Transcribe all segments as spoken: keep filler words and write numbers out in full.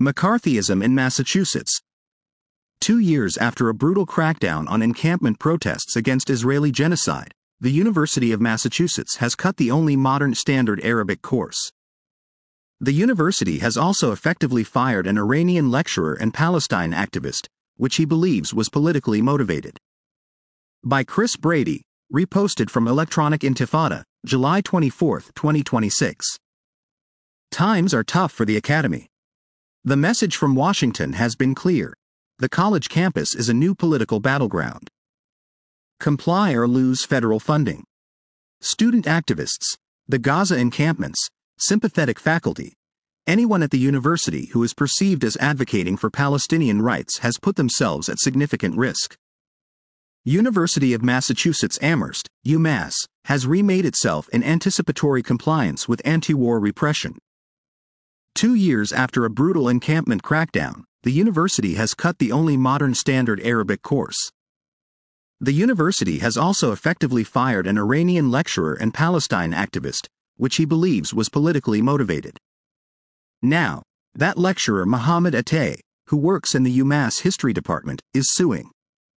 McCarthyism in Massachusetts. Two years after a brutal crackdown on encampment protests against Israeli genocide, the University of Massachusetts has cut the only modern standard Arabic course. The university has also effectively fired an Iranian lecturer and Palestine activist, which he believes was politically motivated. By Chris Brady, reposted from Electronic Intifada, July twenty-fourth, twenty twenty-six. Times are tough for the academy. The message from Washington has been clear. The college campus is a new political battleground. Comply or lose federal funding. Student activists, the Gaza encampments, sympathetic faculty, anyone at the university who is perceived as advocating for Palestinian rights has put themselves at significant risk. University of Massachusetts Amherst, UMass, has remade itself in anticipatory compliance with anti-war repression. Two years after a brutal encampment crackdown, the university has cut the only modern standard Arabic course. The university has also effectively fired an Iranian lecturer and Palestine activist, which he believes was politically motivated. Now, that lecturer Mohammed Atay, who works in the UMass History Department, is suing.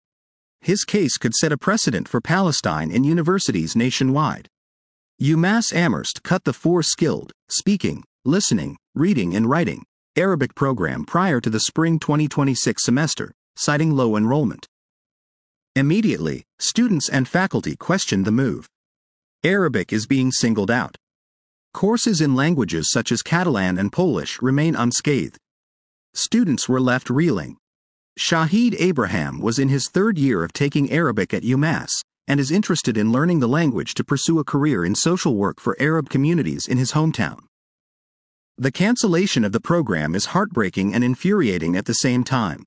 His case could set a precedent for Palestine in universities nationwide. UMass Amherst cut the four skilled, speaking, listening, reading and writing, Arabic program prior to the spring twenty twenty-six semester, citing low enrollment. Immediately, students and faculty questioned the move. Arabic is being singled out. Courses in languages such as Catalan and Polish remain unscathed. Students were left reeling. Shahid Abraham was in his third year of taking Arabic at UMass, and is interested in learning the language to pursue a career in social work for Arab communities in his hometown. The cancellation of the program is heartbreaking and infuriating at the same time.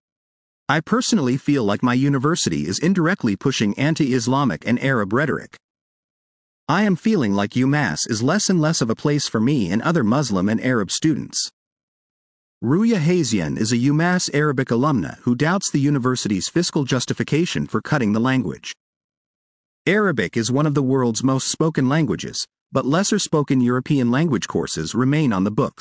I personally feel like my university is indirectly pushing anti-Islamic and Arab rhetoric. I am feeling like UMass is less and less of a place for me and other Muslim and Arab students. Ruya Hazian is a UMass Arabic alumna who doubts the university's fiscal justification for cutting the language. Arabic is one of the world's most spoken languages, but lesser-spoken European language courses remain on the books.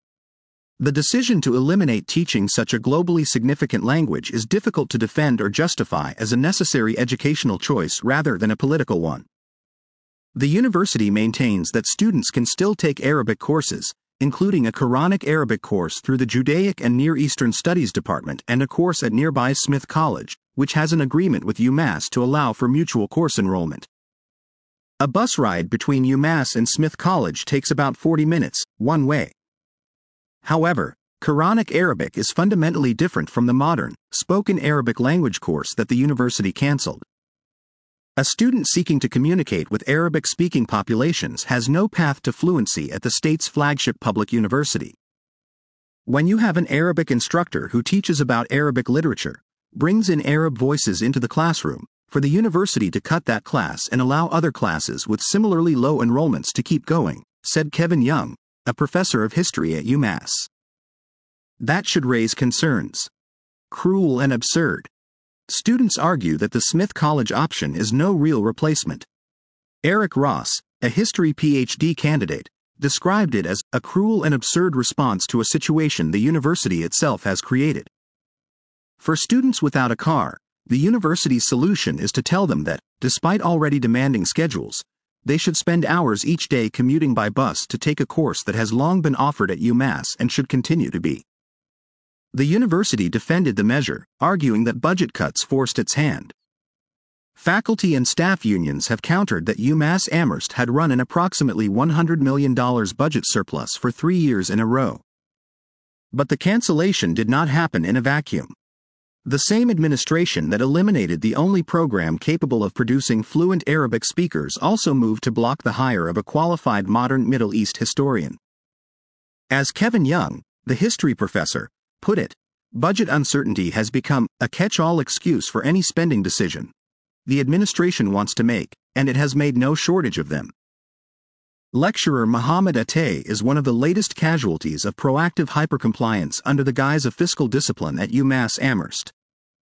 The decision to eliminate teaching such a globally significant language is difficult to defend or justify as a necessary educational choice rather than a political one. The university maintains that students can still take Arabic courses, including a Quranic Arabic course through the Judaic and Near Eastern Studies Department and a course at nearby Smith College, which has an agreement with UMass to allow for mutual course enrollment. A bus ride between UMass and Smith College takes about forty minutes, one way. However, Quranic Arabic is fundamentally different from the modern, spoken Arabic language course that the university canceled. A student seeking to communicate with Arabic-speaking populations has no path to fluency at the state's flagship public university. When you have an Arabic instructor who teaches about Arabic literature, brings in Arab voices into the classroom, for the university to cut that class and allow other classes with similarly low enrollments to keep going, said Kevin Young, a professor of history at UMass. That should raise concerns. Cruel and absurd. Students argue that the Smith College option is no real replacement. Eric Ross, a history P H D candidate, described it as a cruel and absurd response to a situation the university itself has created. For students without a car, the university's solution is to tell them that, despite already demanding schedules, they should spend hours each day commuting by bus to take a course that has long been offered at UMass and should continue to be. The university defended the measure, arguing that budget cuts forced its hand. Faculty and staff unions have countered that UMass Amherst had run an approximately one hundred million dollars budget surplus for three years in a row. But the cancellation did not happen in a vacuum. The same administration that eliminated the only program capable of producing fluent Arabic speakers also moved to block the hire of a qualified modern Middle East historian. As Kevin Young, the history professor, put it, budget uncertainty has become a catch-all excuse for any spending decision the administration wants to make, and it has made no shortage of them. Lecturer Mohammed Atay is one of the latest casualties of proactive hypercompliance under the guise of fiscal discipline at UMass Amherst.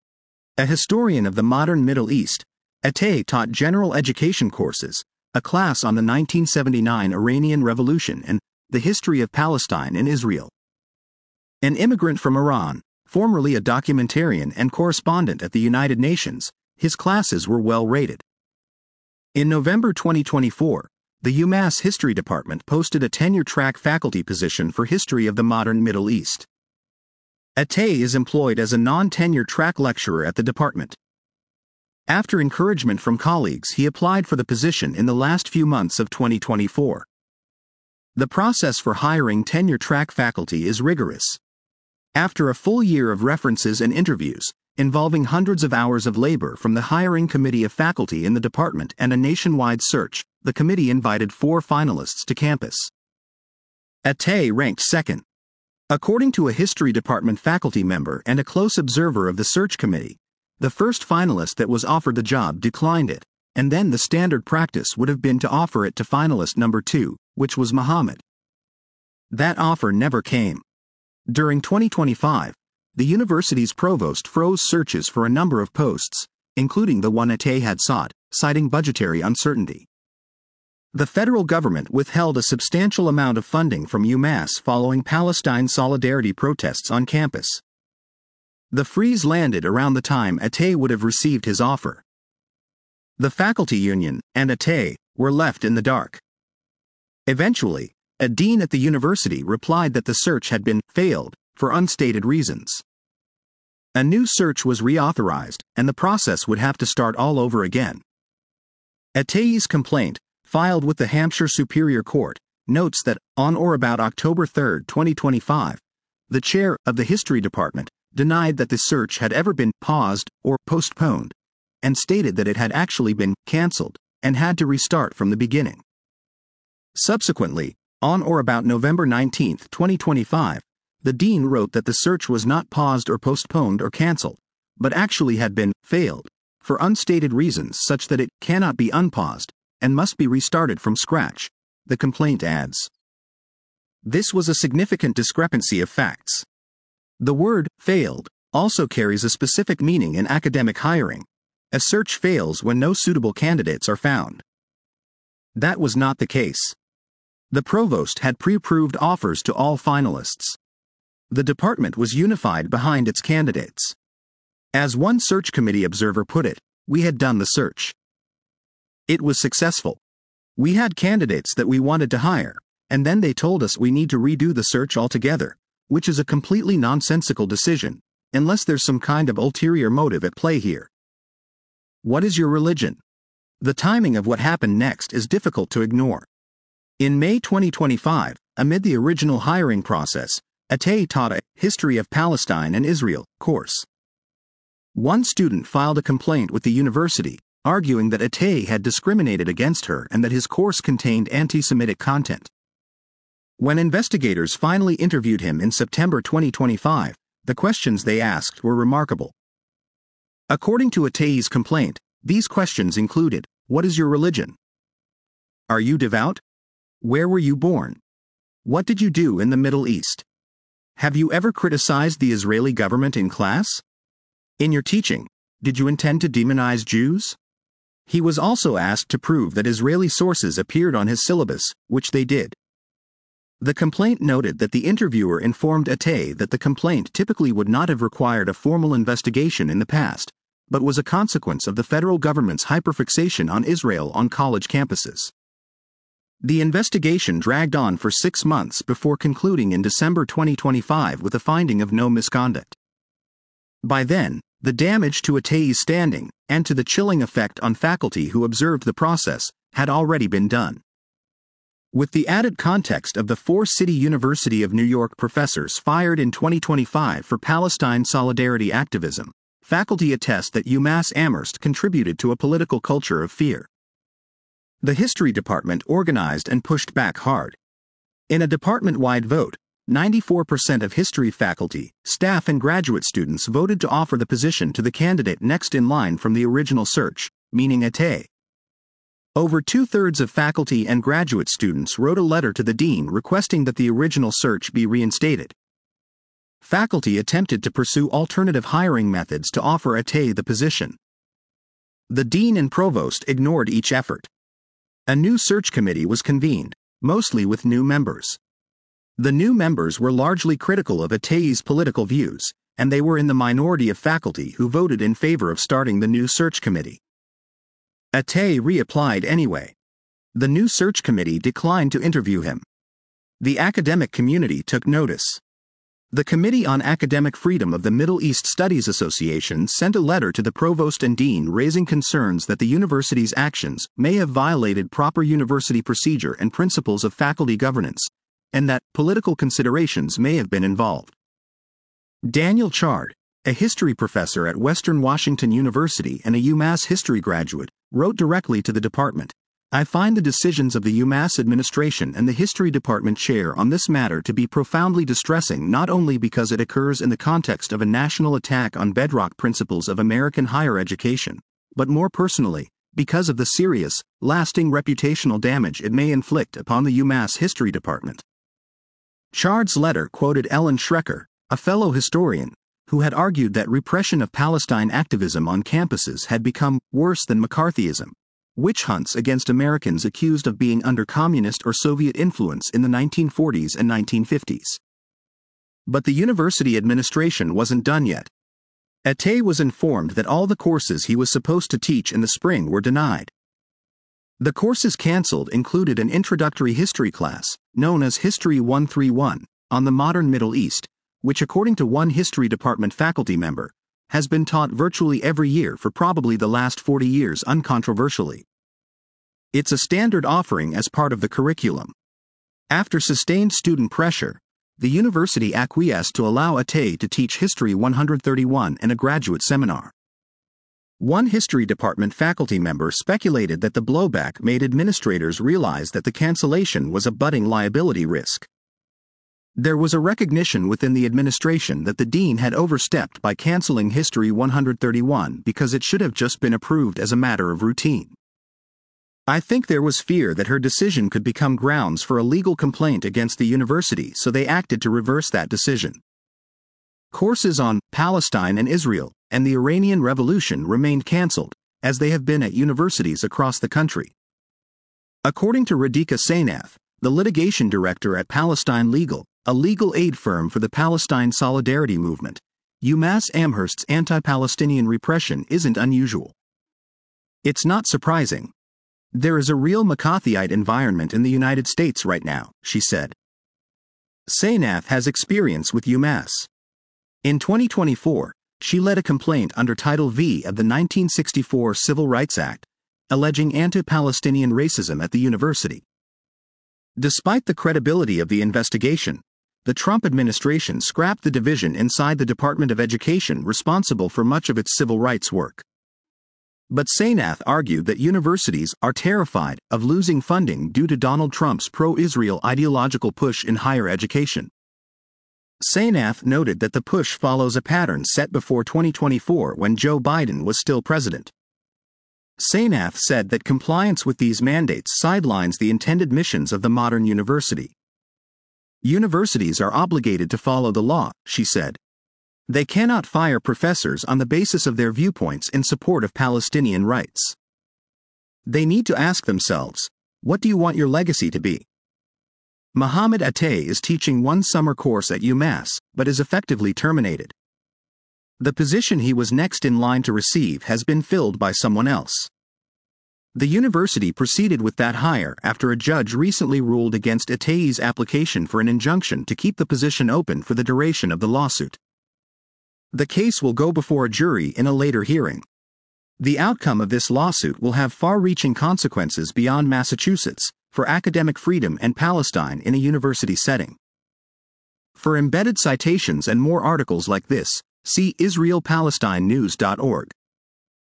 A historian of the modern Middle East, Atay taught general education courses, a class on the nineteen seventy-nine Iranian Revolution and the history of Palestine and Israel. An immigrant from Iran, formerly a documentarian and correspondent at the United Nations, his classes were well rated. In November twenty twenty-four, the UMass History Department posted a tenure-track faculty position for History of the Modern Middle East. Atay is employed as a non-tenure track lecturer at the department. After encouragement from colleagues, he applied for the position in the last few months of twenty twenty-four. The process for hiring tenure-track faculty is rigorous. After a full year of references and interviews, involving hundreds of hours of labor from the hiring committee of faculty in the department and a nationwide search, the committee invited four finalists to campus. Atay ranked second. According to a history department faculty member and a close observer of the search committee, the first finalist that was offered the job declined it, and then the standard practice would have been to offer it to finalist number two, which was Muhammad. That offer never came. During twenty twenty-five, the university's provost froze searches for a number of posts, including the one Atay had sought, citing budgetary uncertainty. The federal government withheld a substantial amount of funding from UMass following Palestine solidarity protests on campus. The freeze landed around the time Atay would have received his offer. The faculty union and Atay were left in the dark. Eventually, a dean at the university replied that the search had been failed for unstated reasons. A new search was reauthorized, and the process would have to start all over again. Atay's complaint, filed with the Hampshire Superior Court, notes that, on or about October third, twenty twenty-five, the chair of the History Department denied that the search had ever been paused or postponed, and stated that it had actually been canceled and had to restart from the beginning. Subsequently, on or about November nineteenth, twenty twenty-five, the dean wrote that the search was not paused or postponed or canceled, but actually had been failed, for unstated reasons such that it cannot be unpaused and must be restarted from scratch, the complaint adds. This was a significant discrepancy of facts. The word failed also carries a specific meaning in academic hiring. A search fails when no suitable candidates are found. That was not the case. The provost had pre-approved offers to all finalists. The department was unified behind its candidates. As one search committee observer put it, we had done the search. It was successful. We had candidates that we wanted to hire, and then they told us we need to redo the search altogether, which is a completely nonsensical decision, unless there's some kind of ulterior motive at play here. What is your religion? The timing of what happened next is difficult to ignore. In May twenty twenty-five, amid the original hiring process, Atay taught a History of Palestine and Israel course. One student filed a complaint with the university, arguing that Atay had discriminated against her and that his course contained anti-Semitic content. When investigators finally interviewed him in September twenty twenty-five, the questions they asked were remarkable. According to Atay's complaint, these questions included, what is your religion? Are you devout? Where were you born? What did you do in the Middle East? Have you ever criticized the Israeli government in class? In your teaching, did you intend to demonize Jews? He was also asked to prove that Israeli sources appeared on his syllabus, which they did. The complaint noted that the interviewer informed Atay that the complaint typically would not have required a formal investigation in the past, but was a consequence of the federal government's hyperfixation on Israel on college campuses. The investigation dragged on for six months before concluding in December twenty twenty-five with a finding of no misconduct. By then, the damage to Atay's standing, and to the chilling effect on faculty who observed the process, had already been done. With the added context of the four City University of New York professors fired in twenty twenty-five for Palestine solidarity activism, faculty attest that UMass Amherst contributed to a political culture of fear. The history department organized and pushed back hard. In a department-wide vote, ninety-four percent of history faculty, staff and graduate students voted to offer the position to the candidate next in line from the original search, meaning Atay. Over two-thirds of faculty and graduate students wrote a letter to the dean requesting that the original search be reinstated. Faculty attempted to pursue alternative hiring methods to offer Atay the position. The dean and provost ignored each effort. A new search committee was convened, mostly with new members. The new members were largely critical of Attai's political views, and they were in the minority of faculty who voted in favor of starting the new search committee. Attai reapplied anyway. The new search committee declined to interview him. The academic community took notice. The Committee on Academic Freedom of the Middle East Studies Association sent a letter to the provost and dean raising concerns that the university's actions may have violated proper university procedure and principles of faculty governance, and that political considerations may have been involved. Daniel Chard, a history professor at Western Washington University and a UMass history graduate, wrote directly to the department, "I find the decisions of the UMass administration and the history department chair on this matter to be profoundly distressing, not only because it occurs in the context of a national attack on bedrock principles of American higher education, but more personally, because of the serious, lasting reputational damage it may inflict upon the UMass history department." Chard's letter quoted Ellen Schrecker, a fellow historian, who had argued that repression of Palestine activism on campuses had become worse than McCarthyism, witch hunts against Americans accused of being under communist or Soviet influence in the nineteen forties and nineteen fifties. But the university administration wasn't done yet. Attai was informed that all the courses he was supposed to teach in the spring were denied. The courses canceled included an introductory history class, known as History one thirty-one, on the modern Middle East, which according to one history department faculty member, has been taught virtually every year for probably the last forty years uncontroversially. It's a standard offering as part of the curriculum. After sustained student pressure, the university acquiesced to allow Attai to teach History one thirty-one in a graduate seminar. One history department faculty member speculated that the blowback made administrators realize that the cancellation was a budding liability risk. There was a recognition within the administration that the dean had overstepped by canceling History one thirty-one because it should have just been approved as a matter of routine. I think there was fear that her decision could become grounds for a legal complaint against the university, so they acted to reverse that decision. Courses on Palestine and Israel and the Iranian Revolution remained canceled, as they have been at universities across the country. According to Radhika Sainath, the litigation director at Palestine Legal, a legal aid firm for the Palestine Solidarity Movement, UMass Amherst's anti-Palestinian repression isn't unusual. It's not surprising. There is a real McCarthyite environment in the United States right now, she said. Sainath has experience with UMass. In twenty twenty-four, she led a complaint under Title V of the nineteen sixty-four Civil Rights Act, alleging anti-Palestinian racism at the university. Despite the credibility of the investigation, the Trump administration scrapped the division inside the Department of Education responsible for much of its civil rights work. But Sainath argued that universities are terrified of losing funding due to Donald Trump's pro-Israel ideological push in higher education. Sainath noted that the push follows a pattern set before twenty twenty-four when Joe Biden was still president. Sainath said that compliance with these mandates sidelines the intended missions of the modern university. Universities are obligated to follow the law, she said. They cannot fire professors on the basis of their viewpoints in support of Palestinian rights. They need to ask themselves, what do you want your legacy to be? Mohammed Attai is teaching one summer course at UMass, but is effectively terminated. The position he was next in line to receive has been filled by someone else. The university proceeded with that hire after a judge recently ruled against Attai's application for an injunction to keep the position open for the duration of the lawsuit. The case will go before a jury in a later hearing. The outcome of this lawsuit will have far-reaching consequences beyond Massachusetts for academic freedom and Palestine in a university setting. For embedded citations and more articles like this, see Israel Palestine News dot org.